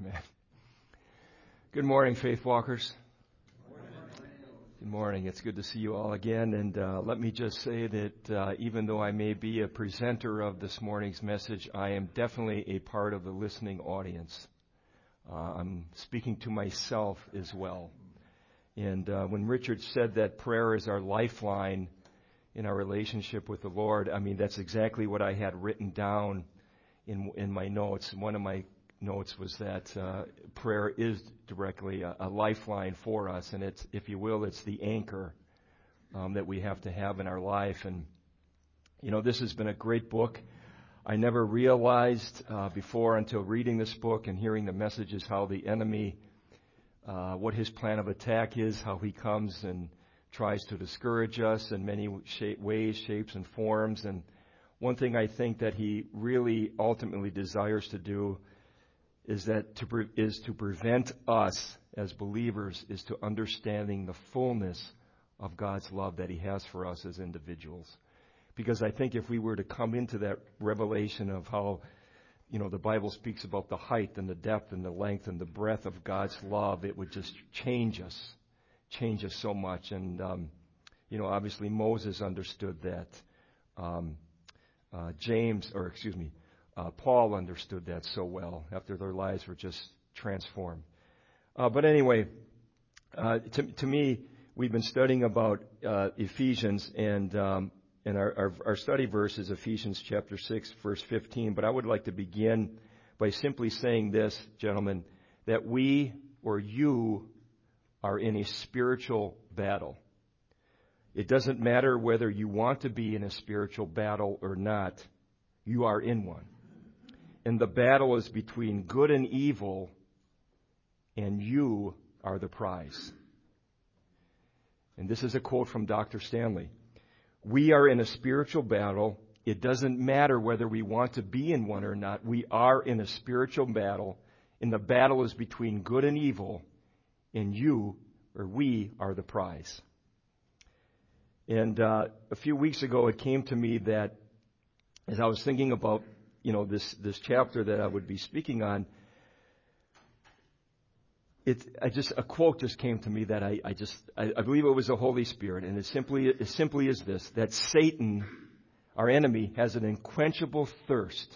Amen. Good morning, Faith Walkers. Good morning. It's good to see you all again. And let me just say that even though I may be a presenter of this morning's message, I am definitely a part of the listening audience. I'm speaking to myself as well. And when Richard said that prayer is our lifeline in our relationship with the Lord, I mean, that's exactly what I had written down in my notes. One of my notes was that prayer is directly a lifeline for us, and it's, if you will, it's the anchor that we have to have in our life. And you know, this has been a great book. I never realized before until reading this book and hearing the messages how the enemy, what his plan of attack is, how he comes and tries to discourage us in many ways, shapes, and forms. And one thing I think that he really ultimately desires to do is to prevent us as believers is to understanding the fullness of God's love that he has for us as individuals. Because I think if we were to come into that revelation of how, you know, the Bible speaks about the height and the depth and the length and the breadth of God's love, it would just change us so much. And, you know, obviously Moses understood that. Paul understood that so well after their lives were just transformed. But anyway, to me, we've been studying about Ephesians, and our study verse is Ephesians chapter 6, verse 15. But I would like to begin by simply saying this, gentlemen, that we or you are in a spiritual battle. It doesn't matter whether you want to be in a spiritual battle or not. You are in one. And the battle is between good and evil, and you are the prize. And this is a quote from Dr. Stanley. We are in a spiritual battle. It doesn't matter whether we want to be in one or not. We are in a spiritual battle, and the battle is between good and evil, and you, or we, are the prize. And a few weeks ago, it came to me that as I was thinking about, you know, this chapter that I would be speaking on, a quote just came to me that I believe it was the Holy Spirit, and it simply is this: that Satan, our enemy, has an unquenchable thirst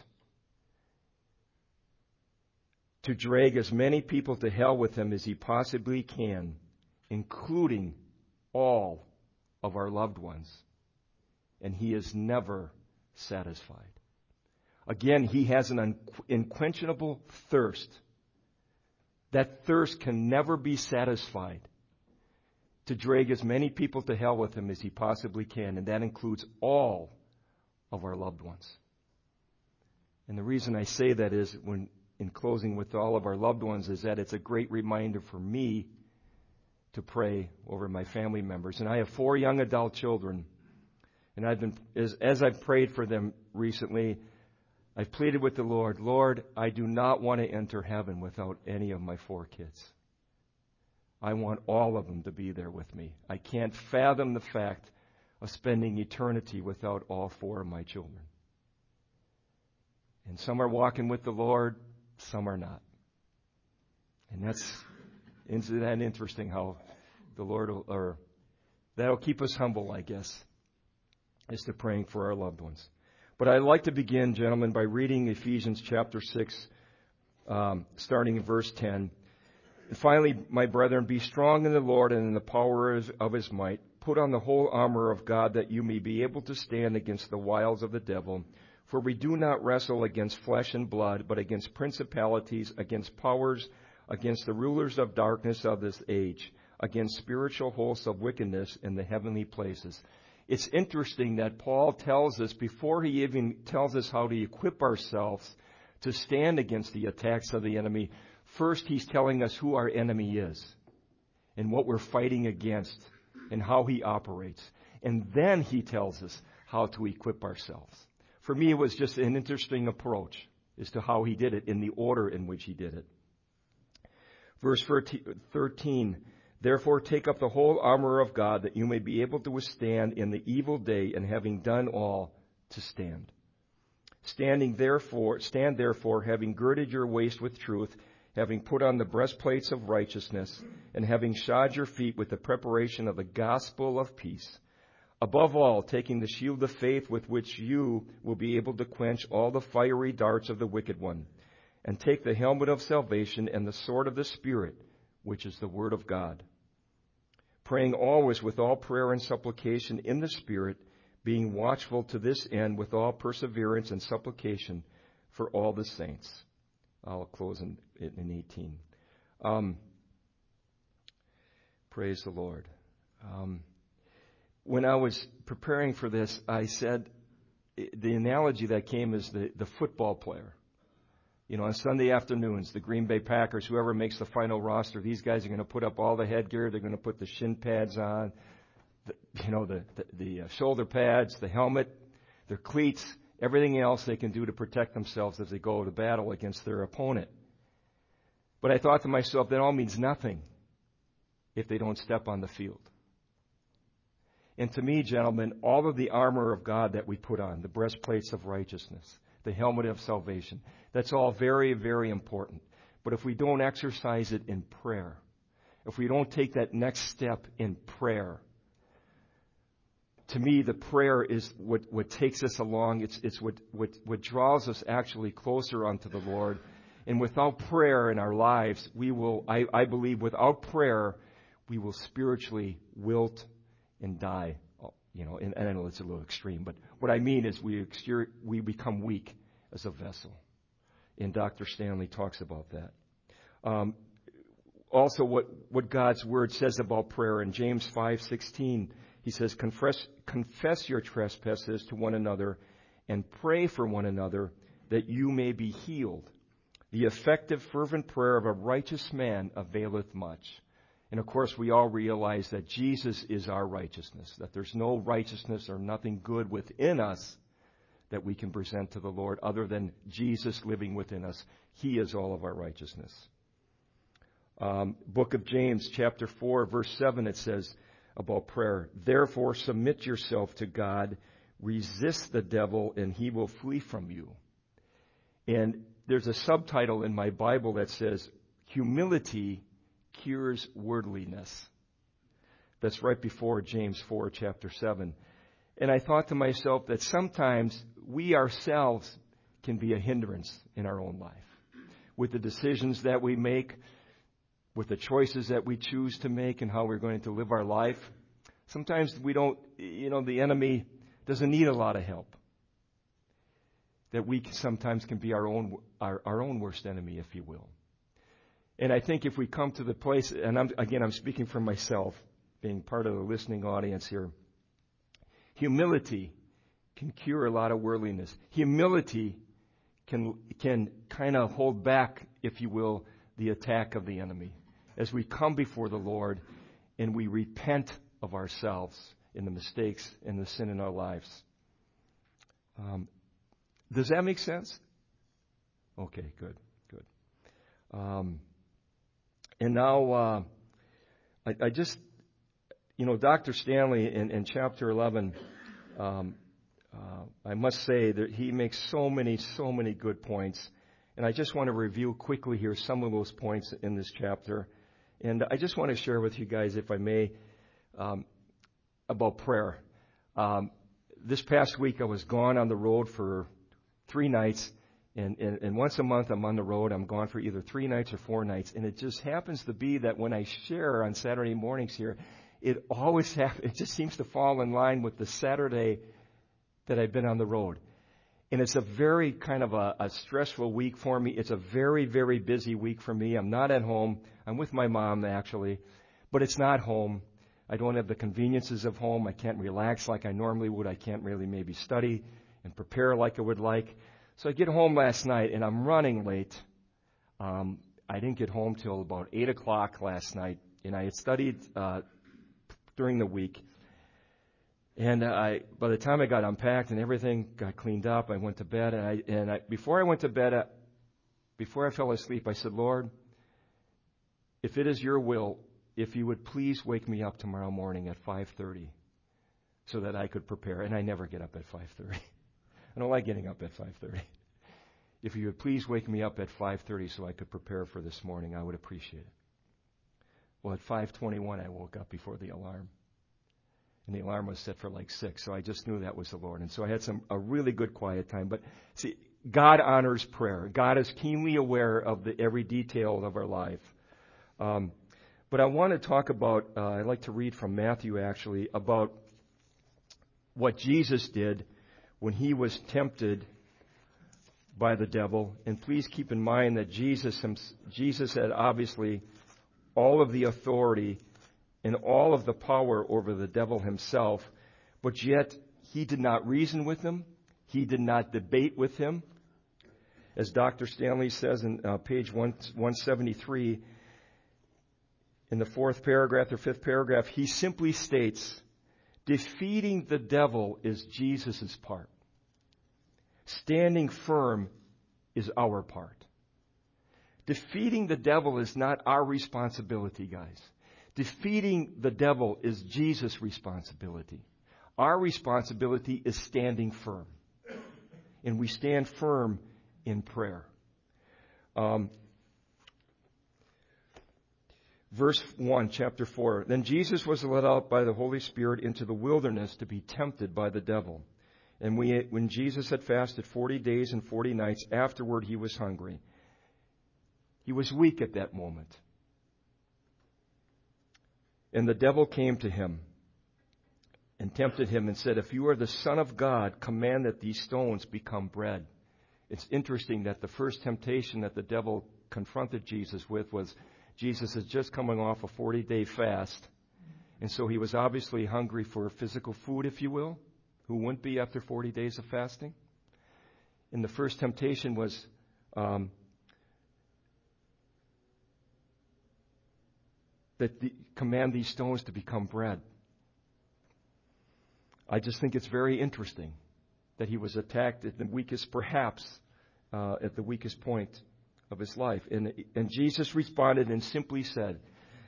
to drag as many people to hell with him as he possibly can, including all of our loved ones, and he is never satisfied. Again, he has an unquenchable thirst. That thirst can never be satisfied to drag as many people to hell with him as he possibly can, and that includes all of our loved ones. And the reason I say that is, when in closing with all of our loved ones, is that it's a great reminder for me to pray over my family members. And I have 4 young adult children, and I've been, as I've prayed for them recently, I've pleaded with the Lord, Lord, I do not want to enter heaven without any of my 4 kids. I want all of them to be there with me. I can't fathom the fact of spending eternity without all 4 of my children. And some are walking with the Lord, some are not. And isn't that interesting how the Lord that'll keep us humble, I guess, as to praying for our loved ones. But I'd like to begin, gentlemen, by reading Ephesians chapter 6, starting in verse 10. And finally, my brethren, be strong in the Lord and in the power of his might. Put on the whole armor of God, that you may be able to stand against the wiles of the devil. For we do not wrestle against flesh and blood, but against principalities, against powers, against the rulers of darkness of this age, against spiritual hosts of wickedness in the heavenly places. It's interesting that Paul tells us, before he even tells us how to equip ourselves to stand against the attacks of the enemy, first he's telling us who our enemy is and what we're fighting against and how he operates. And then he tells us how to equip ourselves. For me, it was just an interesting approach as to how he did it in the order in which he did it. Verse 13, therefore take up the whole armor of God, that you may be able to withstand in the evil day, and having done all, to stand. Stand therefore, having girded your waist with truth, having put on the breastplates of righteousness, and having shod your feet with the preparation of the gospel of peace. Above all, taking the shield of faith with which you will be able to quench all the fiery darts of the wicked one, and take the helmet of salvation and the sword of the Spirit, which is the word of God. Praying always with all prayer and supplication in the Spirit, being watchful to this end with all perseverance and supplication for all the saints. I'll close in 18. Praise the Lord. When I was preparing for this, I said the analogy that came is the football player. You know, on Sunday afternoons, the Green Bay Packers, whoever makes the final roster, these guys are going to put up all the headgear. They're going to put the shin pads on, the shoulder pads, the helmet, their cleats, everything else they can do to protect themselves as they go to battle against their opponent. But I thought to myself, that all means nothing if they don't step on the field. And to me, gentlemen, all of the armor of God that we put on, the breastplates of righteousness, the helmet of salvation, that's all very, very important. But if we don't exercise it in prayer, if we don't take that next step in prayer, to me, the prayer is what takes us along. It's what draws us actually closer unto the Lord. And without prayer in our lives, we will, I believe, without prayer, we will spiritually wilt and die. You know, and I know it's a little extreme, but what I mean is we become weak as a vessel. And Dr. Stanley talks about that. Also, what God's Word says about prayer in James 5:16, he says, confess your trespasses to one another and pray for one another that you may be healed. The effective, fervent prayer of a righteous man availeth much. And of course, we all realize that Jesus is our righteousness, that there's no righteousness or nothing good within us that we can present to the Lord other than Jesus living within us. He is all of our righteousness. Book of James, chapter 4, verse 7, it says about prayer, therefore submit yourself to God, resist the devil, and he will flee from you. And there's a subtitle in my Bible that says, humility cures worldliness. That's right before James 4, chapter 7. And I thought to myself that sometimes we ourselves can be a hindrance in our own life. With the decisions that we make, with the choices that we choose to make and how we're going to live our life. Sometimes we don't, the enemy doesn't need a lot of help. That we sometimes can be our own worst enemy, if you will. And I think if we come to the place, and I'm speaking for myself, being part of the listening audience here, humility can cure a lot of worldliness. Humility can kind of hold back, if you will, the attack of the enemy. As we come before the Lord and we repent of ourselves in the mistakes and the sin in our lives. Does that make sense? Okay, good. And now, I just, Dr. Stanley in chapter 11, I must say that he makes so many good points. And I just want to review quickly here some of those points in this chapter. And I just want to share with you guys, if I may, about prayer. This past week I was gone on the road for 3 nights. And once a month I'm on the road. I'm gone for either 3 nights or 4 nights. And it just happens to be that when I share on Saturday mornings here, it just seems to fall in line with the Saturday that I've been on the road. And it's a very kind of a stressful week for me. It's a very, very busy week for me. I'm not at home. I'm with my mom, actually. But it's not home. I don't have the conveniences of home. I can't relax like I normally would. I can't really maybe study and prepare like I would like. So I get home last night, and I'm running late. I didn't get home till about 8 o'clock last night. And I had studied during the week. And by the time I got unpacked and everything got cleaned up, I went to bed. And before I went to bed, before I fell asleep, I said, Lord, if it is your will, if you would please wake me up tomorrow morning at 5:30 so that I could prepare. And I never get up at 5:30. I don't like getting up at 5:30. If you would please wake me up at 5:30 so I could prepare for this morning, I would appreciate it. Well, at 5:21, I woke up before the alarm. And the alarm was set for like 6, so I just knew that was the Lord. And so I had a really good quiet time. But see, God honors prayer. God is keenly aware of every detail of our life. But I want to talk about, I'd like to read from Matthew actually, about what Jesus did when he was tempted by the devil. And please keep in mind that Jesus had obviously all of the authority and all of the power over the devil himself, but yet he did not reason with him. He did not debate with him. As Dr. Stanley says in page 173, in the fourth paragraph or fifth paragraph, he simply states, defeating the devil is Jesus' part. Standing firm is our part. Defeating the devil is not our responsibility, guys. Defeating the devil is Jesus' responsibility. Our responsibility is standing firm. And we stand firm in prayer. Verse 1, chapter 4. Then Jesus was led out by the Holy Spirit into the wilderness to be tempted by the devil. And when Jesus had fasted 40 days and 40 nights, afterward he was hungry. He was weak at that moment. And the devil came to him and tempted him and said, if you are the Son of God, command that these stones become bread. It's interesting that the first temptation that the devil confronted Jesus with was Jesus is just coming off a 40-day fast. And so he was obviously hungry for physical food, if you will. Who wouldn't be after 40 days of fasting? And the first temptation was command these stones to become bread. I just think it's very interesting that he was attacked at the weakest, perhaps at the weakest point of his life. And Jesus responded and simply said,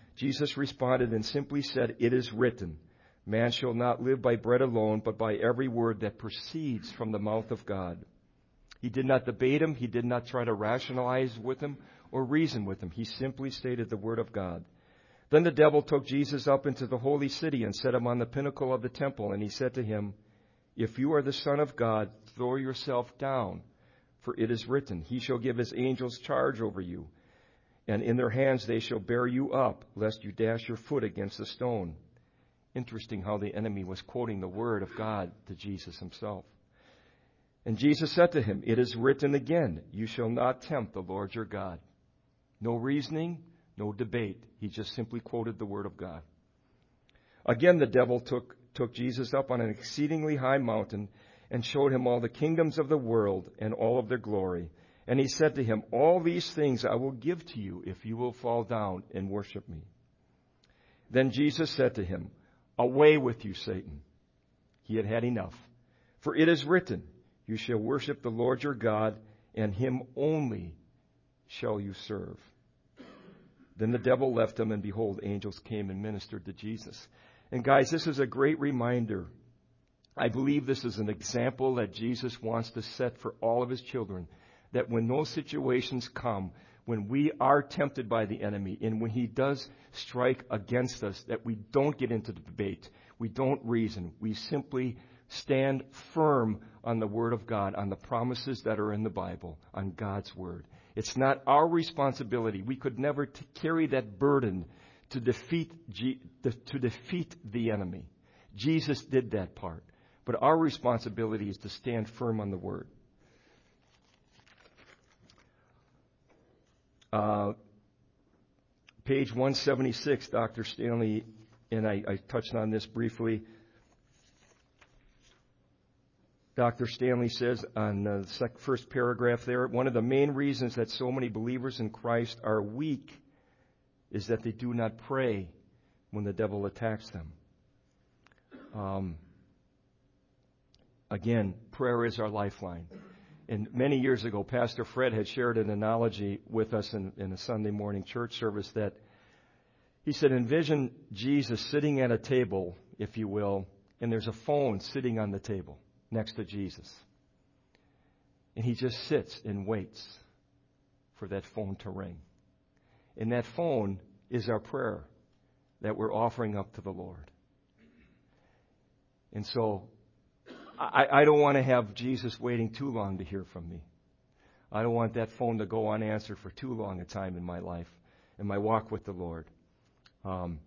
it is written, man shall not live by bread alone, but by every word that proceeds from the mouth of God. He did not debate him. He did not try to rationalize with him or reason with him. He simply stated the word of God. Then the devil took Jesus up into the holy city and set him on the pinnacle of the temple. And he said to him, if you are the Son of God, throw yourself down, for it is written, he shall give his angels charge over you, and in their hands they shall bear you up, lest you dash your foot against a stone. Interesting how the enemy was quoting the word of God to Jesus himself. And Jesus said to him, it is written again, you shall not tempt the Lord your God. No reasoning, no debate. He just simply quoted the word of God. Again, the devil took Jesus up on an exceedingly high mountain and showed him all the kingdoms of the world and all of their glory. And he said to him, all these things I will give to you if you will fall down and worship me. Then Jesus said to him, away with you, Satan. He had had enough. For it is written, you shall worship the Lord your God, and him only shall you serve. Then the devil left him, and behold, angels came and ministered to Jesus. And guys, this is a great reminder. I believe this is an example that Jesus wants to set for all of his children, that when those situations come, when we are tempted by the enemy, and when he does strike against us, that we don't get into the debate, we don't reason, we simply stand firm on the Word of God, on the promises that are in the Bible, on God's Word. It's not our responsibility. We could never carry that burden to defeat the enemy. Jesus did that part. But our responsibility is to stand firm on the Word. Page 176, Dr. Stanley, and I touched on this briefly. Dr. Stanley says on the first paragraph there, one of the main reasons that so many believers in Christ are weak is that they do not pray when the devil attacks them. Again, prayer is our lifeline. And many years ago, Pastor Fred had shared an analogy with us in a Sunday morning church service that he said, envision Jesus sitting at a table, if you will, and there's a phone sitting on the table next to Jesus. And he just sits and waits for that phone to ring. And that phone is our prayer that we're offering up to the Lord. And so I don't want to have Jesus waiting too long to hear from me. I don't want that phone to go unanswered for too long a time in my life, in my walk with the Lord. And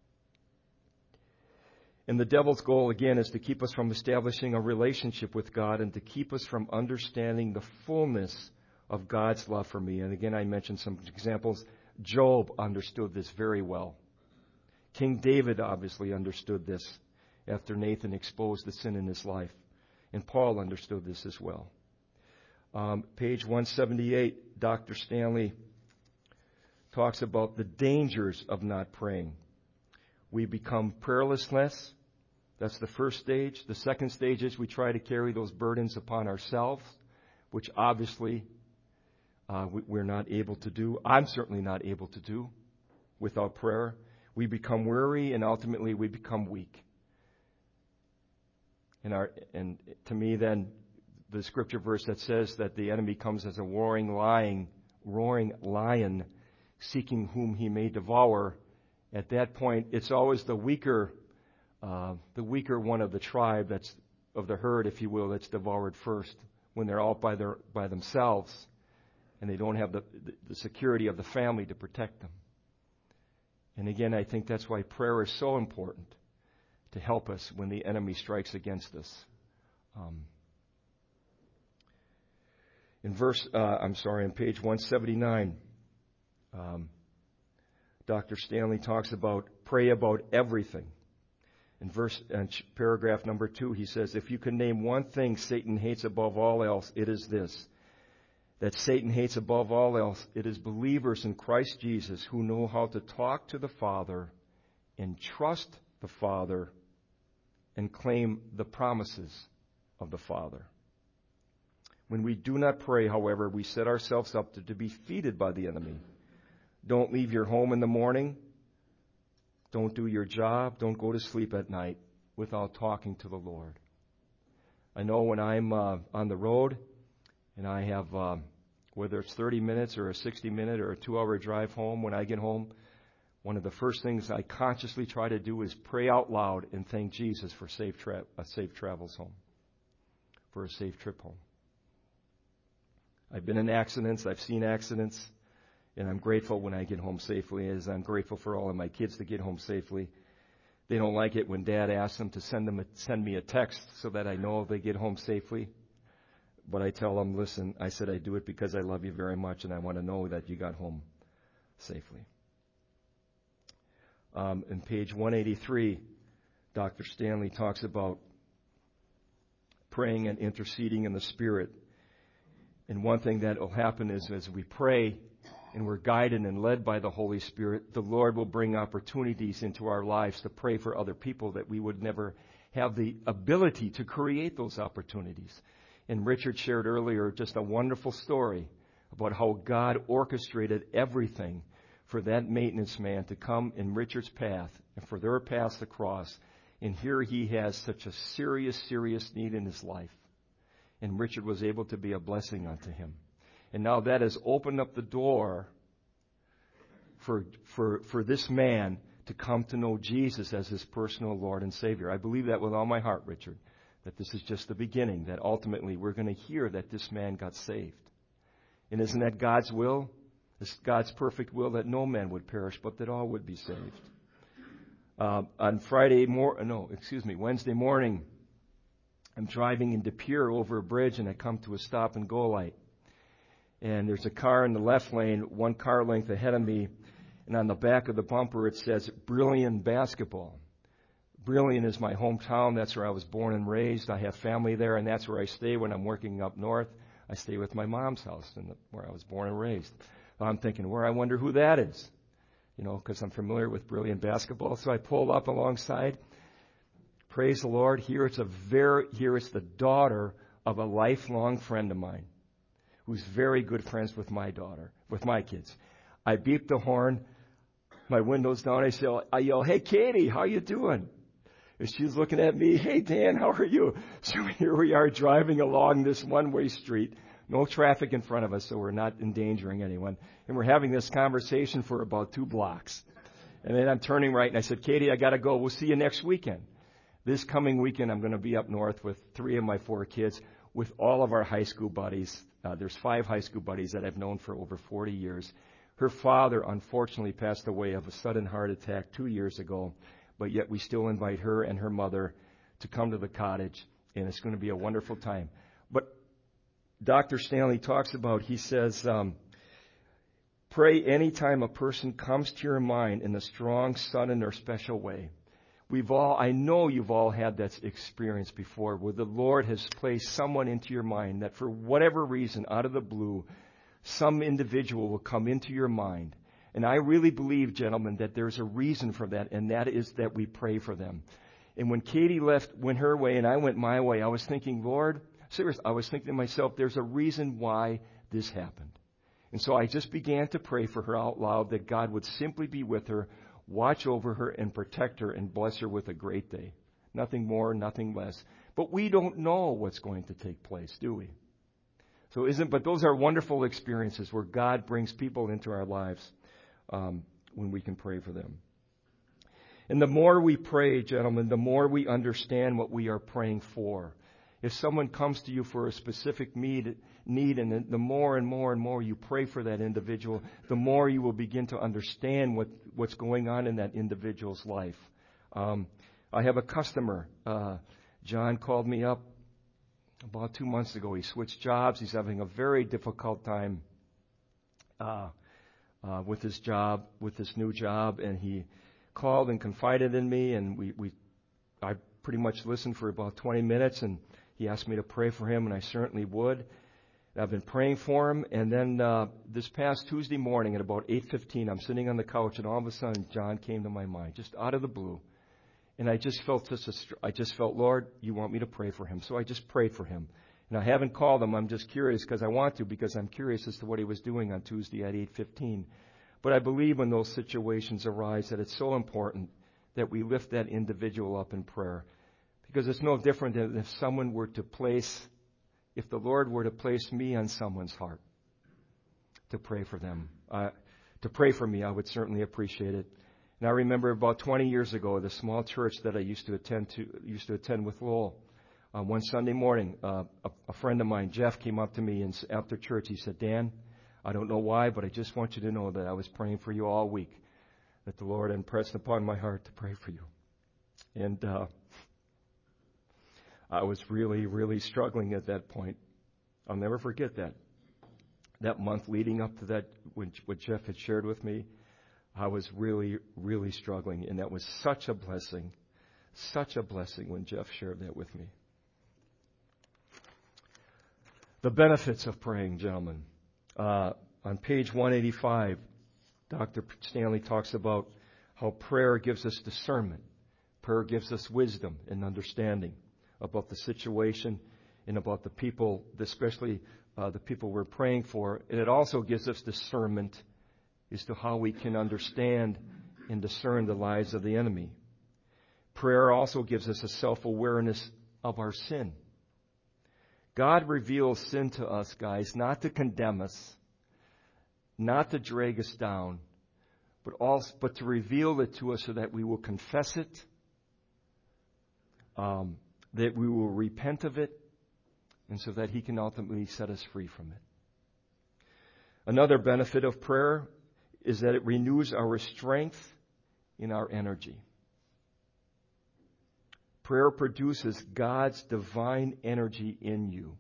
the devil's goal, again, is to keep us from establishing a relationship with God and to keep us from understanding the fullness of God's love for me. And again, I mentioned some examples. Job understood this very well. King David obviously understood this after Nathan exposed the sin in his life. And Paul understood this as well. Page 178, Dr. Stanley talks about the dangers of not praying. We become prayerlessness. That's the first stage. The second stage is we try to carry those burdens upon ourselves, which obviously we're not able to do. I'm certainly not able to do without prayer. We become weary, and ultimately we become weak. And to me, then, the scripture verse that says that the enemy comes as a roaring lion, seeking whom he may devour. At that point, it's always the weaker one of the tribe, that's of the herd, if you will, that's devoured first. When they're all by themselves, and they don't have the security of the family to protect them. And again, I think that's why prayer is so important to help us when the enemy strikes against us. On page 179, Dr. Stanley talks about pray about everything. In paragraph number 2, he says, if you can name one thing Satan hates above all else, it is this. That Satan hates above all else, it is believers in Christ Jesus who know how to talk to the Father and trust the Father and claim the promises of the Father. When we do not pray, however, we set ourselves up to be defeated by the enemy. Don't leave your home in the morning. Don't do your job. Don't go to sleep at night without talking to the Lord. I know when I'm on the road and I have, whether it's 30 minutes or a 60-minute or a 2-hour drive home, when I get home, one of the first things I consciously try to do is pray out loud and thank Jesus for safe travels home, for a safe trip home. I've been in accidents. I've seen accidents. And I'm grateful when I get home safely, as I'm grateful for all of my kids to get home safely. They don't like it when Dad asks them to send me a text so that I know they get home safely. But I tell them, listen, I said I do it because I love you very much and I want to know that you got home safely. In page 183, Dr. Stanley talks about praying and interceding in the Spirit. And one thing that will happen is as we pray and we're guided and led by the Holy Spirit, the Lord will bring opportunities into our lives to pray for other people that we would never have the ability to create those opportunities. And Richard shared earlier just a wonderful story about how God orchestrated everything for that maintenance man to come in Richard's path and for their paths to cross. And here he has such a serious need in his life. And Richard was able to be a blessing unto him. And now that has opened up the door for this man to come to know Jesus as his personal Lord and Savior. I believe that with all my heart, Richard, that this is just the beginning, that ultimately we're going to hear that this man got saved. And isn't that God's will? It's God's perfect will that no man would perish, but that all would be saved. On Wednesday morning, I'm driving in De Pere over a bridge, and I come to a stop-and-go light. And there's a car in the left lane, one car length ahead of me, and on the back of the bumper it says Brillion Basketball. Brillion is my hometown. That's where I was born and raised. I have family there, and that's where I stay when I'm working up north. I stay with my mom's house where I was born and raised. I'm thinking, I wonder who that is, because I'm familiar with Brillion Basketball. So I pulled up alongside. Praise the Lord. Here it's the daughter of a lifelong friend of mine, who's very good friends with my daughter, with my kids. I beep the horn, my window's down, I yell, hey Katie, how you doing? And she's looking at me, hey Dan, how are you? So here we are driving along this one-way street, No traffic in front of us, so we're not endangering anyone. And we're having this conversation for about 2 blocks. And then I'm turning right, and I said, Katie, I got to go. We'll see you next weekend. This coming weekend, I'm going to be up north with 3 of my 4 kids, with all of our high school buddies. There's 5 high school buddies that I've known for over 40 years. Her father, unfortunately, passed away of a sudden heart attack 2 years ago, but yet we still invite her and her mother to come to the cottage, and it's going to be a wonderful time. But Dr. Stanley talks about, he says, pray anytime a person comes to your mind in a strong, sudden, or special way. I know you've all had that experience before where the Lord has placed someone into your mind that for whatever reason, out of the blue, some individual will come into your mind. And I really believe, gentlemen, that there's a reason for that, and that is that we pray for them. And when Katie went her way and I went my way, I was thinking, Lord, seriously, I was thinking to myself, there's a reason why this happened. And so I just began to pray for her out loud that God would simply be with her, watch over her, and protect her and bless her with a great day. Nothing more, nothing less. But we don't know what's going to take place, do we? But those are wonderful experiences where God brings people into our lives when we can pray for them. And the more we pray, gentlemen, the more we understand what we are praying for. If someone comes to you for a specific need, and the more and more and more you pray for that individual, the more you will begin to understand what's going on in that individual's life. I have a customer. John called me up about 2 months ago. He switched jobs. He's having a very difficult time with his job, with this new job, and he called and confided in me, and I pretty much listened for about 20 minutes, and he asked me to pray for him, and I certainly would. I've been praying for him, and then this past Tuesday morning at about 8:15, I'm sitting on the couch, and all of a sudden, John came to my mind, just out of the blue, and I just felt, Lord, you want me to pray for him, so I just prayed for him. And I haven't called him. I'm just curious because I'm curious as to what he was doing on Tuesday at 8:15. But I believe when those situations arise that it's so important that we lift that individual up in prayer. Because it's no different than if the Lord were to place me on someone's heart to pray for them. To pray for me, I would certainly appreciate it. And I remember about 20 years ago, the small church that I used to attend with Lowell. One Sunday morning, a friend of mine, Jeff, came up to me and after church, he said, Dan, I don't know why, but I just want you to know that I was praying for you all week, that the Lord impressed upon my heart to pray for you. And I was really, really struggling at that point. I'll never forget that. That month leading up to that, what Jeff had shared with me, I was really, really struggling. And that was such a blessing when Jeff shared that with me. The benefits of praying, gentlemen. On page 185, Dr. Stanley talks about how prayer gives us discernment. Prayer gives us wisdom and understanding about the situation and about the people, especially the people we're praying for. And it also gives us discernment as to how we can understand and discern the lies of the enemy. Prayer also gives us a self-awareness of our sin. God reveals sin to us, guys, not to condemn us, not to drag us down, but to reveal it to us so that we will confess it, that we will repent of it, and so that He can ultimately set us free from it. Another benefit of prayer is that it renews our strength and our energy. Prayer produces God's divine energy in you.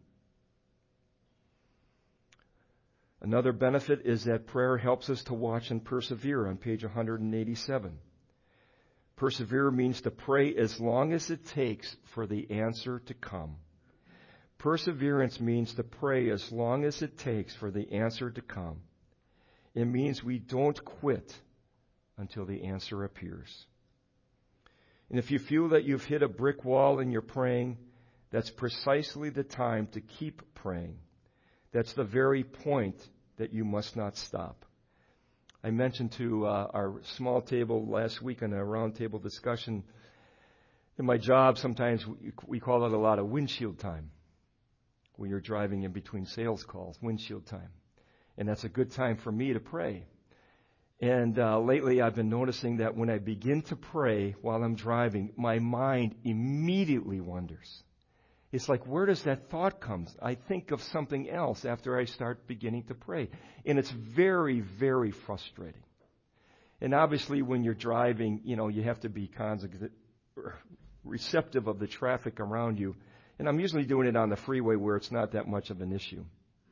Another benefit is that prayer helps us to watch and persevere on page 187. Persevere means to pray as long as it takes for the answer to come. Perseverance means to pray as long as it takes for the answer to come. It means we don't quit until the answer appears. And if you feel that you've hit a brick wall in your praying, that's precisely the time to keep praying. That's the very point that you must not stop. I mentioned to our small table last week in a roundtable discussion, in my job sometimes we call it a lot of windshield time. when you're driving in between sales calls, windshield time. And that's a good time for me to pray. And lately I've been noticing that when I begin to pray while I'm driving, my mind immediately wanders. It's like, where does that thought come? I think of something else after I start beginning to pray. And it's very, very frustrating. And obviously when you're driving, you have to be receptive of the traffic around you. And I'm usually doing it on the freeway where it's not that much of an issue.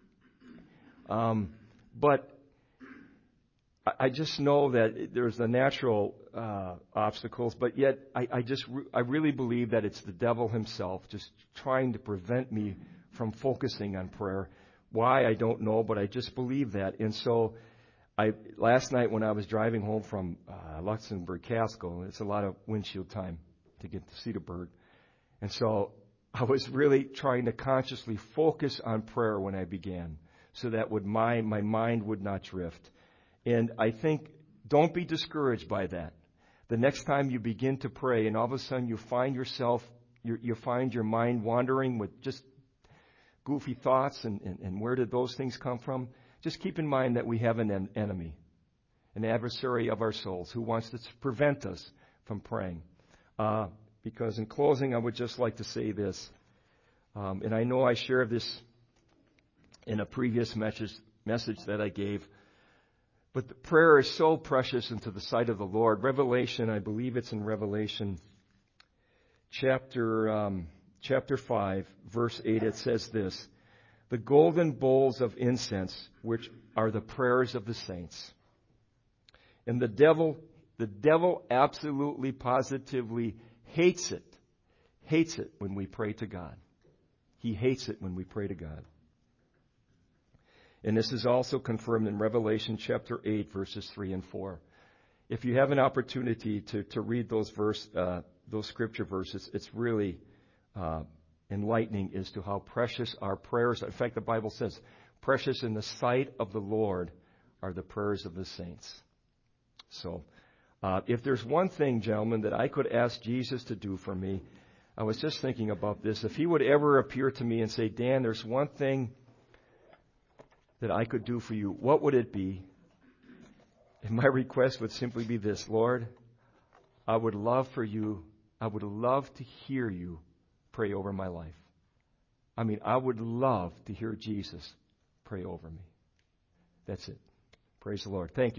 But I just know that there's the natural obstacles, but yet I really believe that it's the devil himself just trying to prevent me from focusing on prayer. Why, I don't know, but I just believe that. And so last night when I was driving home from Luxembourg Casco, it's a lot of windshield time to get to Cedarburg. And so I was really trying to consciously focus on prayer when I began so that my mind would not drift. And I think, don't be discouraged by that. The next time you begin to pray and all of a sudden you find you find your mind wandering with just goofy thoughts and where did those things come from? Just keep in mind that we have an enemy, an adversary of our souls who wants to prevent us from praying. Because in closing, I would just like to say this, and I know I shared this in a previous message that I gave, but the prayer is so precious into the sight of the Lord. Revelation, I believe it's in Revelation chapter 5, verse 8, it says this: the golden bowls of incense, which are the prayers of the saints. And the devil absolutely, positively hates it when we pray to God. He hates it when we pray to God. And this is also confirmed in Revelation chapter 8, verses 3 and 4. If you have an opportunity to read those scripture verses, it's really enlightening as to how precious our prayers are. In fact, the Bible says, precious in the sight of the Lord are the prayers of the saints. So, if there's one thing, gentlemen, that I could ask Jesus to do for me, I was just thinking about this. If he would ever appear to me and say, Dan, there's one thing that I could do for you, what would it be? And my request would simply be this: Lord, I would love to hear you pray over my life. I mean, I would love to hear Jesus pray over me. That's it. Praise the Lord. Thank you.